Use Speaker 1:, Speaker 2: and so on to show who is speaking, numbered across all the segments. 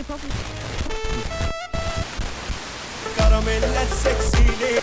Speaker 1: Caramella sexy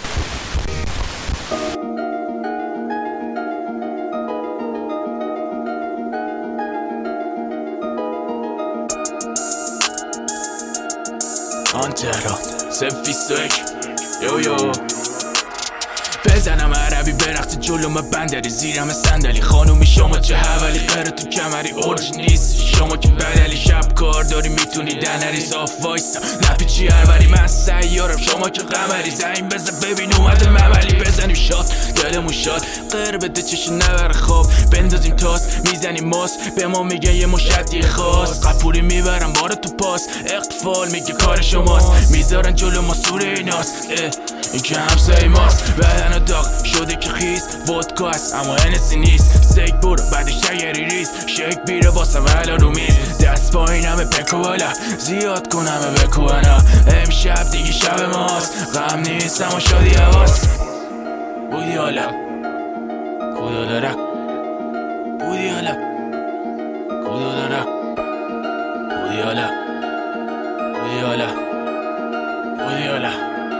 Speaker 2: آنترا 021 یو بزنم عربی برقص جلو من بندری زیرم صندلی خانومی شما چه حوالی قره تو کمری اورج نیست شما که بدلی شب کار داری میتونی دنری صاف وایسا نپیچی هروری من سیارم شما که قمری زنگ بزن ببین اومده مملی بزنیم شاد دلمون شاد قر بده چشم نبر خواب بندازیم تاس میزنیم ماس به ما میگه یه مشتی خاص قپوری میبرم بارو تو پاس اقفال میگه کار شماست میذارن جلو ما سوره ایناست این که همسای ماست بدن داغ شده که خیز ودکا هست اما انسی نیست سیک برو بعدش تگری ریز شک بیره واسم علا رو میز دست پایین همه بکو بالا زیاد کن همه بکو انا امشب دیگه شب ماست غم نیست اما شادی حواس بودی حالا کدو داره بودی حالا کدو داره بودی حالا بودی حالا بودی حالا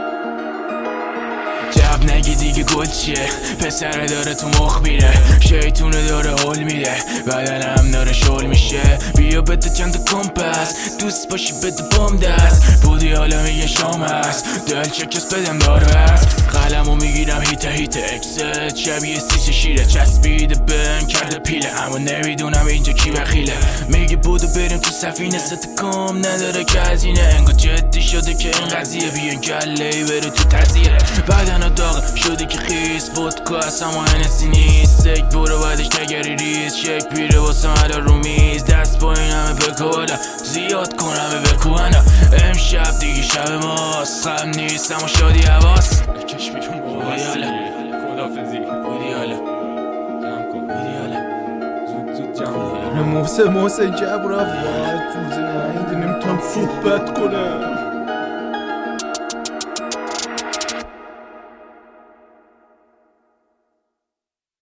Speaker 2: جب نگی دیگه گل چیه پسره داره تو مخ میره شیطونه داره حل میده بدنم داره شل میشه بیا بده چند کمپس دوست باشی بده بام دست بودی حالا میگه شام هست دل چکس بدم داره هست قلمو میگیرم هیت اکست شبیه سیش شیره چسبیده بهم کرده پیله اما نمیدونم اینجا کی بخیله میگه بودو بریم تو سفینه ست کم نداره که هزینه انگار جدی شده که این قضیه بیان گلهی بره تو تزیره بدن داغ شده که خیز ودکا هست اما انسی نیست سک برو بعدش تگری ریز شک بیره واسم علا رو میز دست پایین همه بکو بالا زیاد کن همه بکو انا امشب دیگه شب ماست غم نیست اما شادی حواس کش بیرون بودی حالا خدافزی بودی حالا جمع کن بودی حالا زود جمع کن
Speaker 3: محسن جب رفت توزه نه نمیتونم صحبت کنم